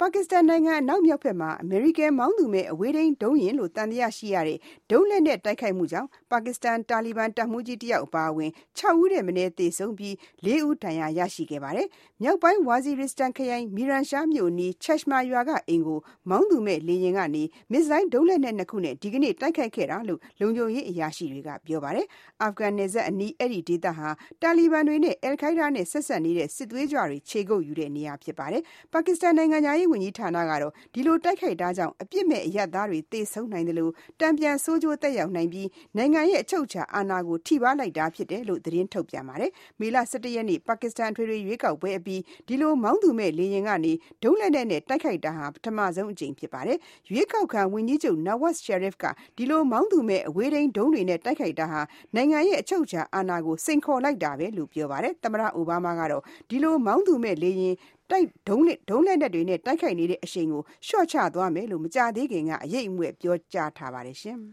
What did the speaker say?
ပါကစ္စတန်နိုင်ငံအနောက်မြောက်ဘက်မှာအမေရိကန်မောင်းသူမဲ့အဝေးထိန်းဒုံးယာဉ်လို့သံသယရှိရတဲ့ဒုံးလက်နက်တိုက်ခိုက်မှုကြောင့်ပါကစ္စတန်တာလီဘန်တပ်မှူးကြီးတယောက်အပါအဝင်6 ဦးထက်မနည်းသေဆုံးပြီး4 ဦးဒဏ်ရာရရှိခဲ့ပါတယ်။မြောက်ပိုင်းဝါဇီရစ္စတန်ခရိုင်မီရန်ရှားမြို့အနီးချက်ရှမာရွာကအိမ်ကိုမောင်းသူမဲ့လေယာဉ်ကနေမစ်ဇိုင်းဒုံးလက်နက်2 ခုနဲ့ဒီကနေ့တိုက်ခိုက်ခဲ့တာလို့လုံခြုံရေးအရာရှိတွေကပြောပါတယ်။အာဖဂန်နယ်စပ်အနီးအဲ့ဒီဒေသဟာတာလီဘန်တွေနဲ့အယ်ခိုင်းဒါးနဲ့ဆက်ဆက်နေတဲ့စစ်သွေးကြွတွေခြေကုပ်ယူတဲ့နေရာဖြစ်ပါတယ်။ပါကစ္စတန်နိုင်ငံသားရေးဝန်ကြီးဌာနကတော့ဒီလိုတိုက်ခိုက်တာကြောင့်အပြစ်မဲ့အရပ်သားတွေသေဆုံးနိုင်တယ်လို့တံပြန်ဆိုးကျိုးသက်ရောက်နိုင်ပြီးနိုင်ငံရဲ့အချုပ်အခြာအာဏာကိုထိပါးလိုက်တာဖြစ်တယ်လို့သတင်းထုတ်ပြန်ပါတယ်။မေလ 17 ရက်နေ့ပါကစ္စတန်အထွေထွေရွေးကောက်ပွဲအပြီးဒီလိုမောင်းသူမဲ့လေယာဉ်ကနေဒုံးလက်နက်နဲ့တိုက်ခိုက်တာဟာပထမဆုံးအကြိမ်ဖြစ်ပါတယ်။ရွေးကောက်ခံဝန်ကြီးချုပ် Nawaz Sharif ကဒီလိုမောင်းသူမဲ့အဝေးထိန်းဒုံးတွေနဲ့တိုက်ခိုက်တာဟာနိုင်ငံရဲ့အချုပ်အခြာအာဏာကိုစိန်ခေါ်လိုက်တာပဲလို့ပြောပါတယ်။သမ္မတအိုဘားမားကတော့ဒီလိုမောင်းသူမဲ့လေယာဉ်ဒုံးလက်နက်တွေနဲ့တိုက်ခိုက်နေတဲ့အရှိန်ကိုလျှော့ချသွားမယ်လို့မကြာသေးခင်ကအရိပ်အမြွက်ပြောကြားထားပါတယ်ရှင်။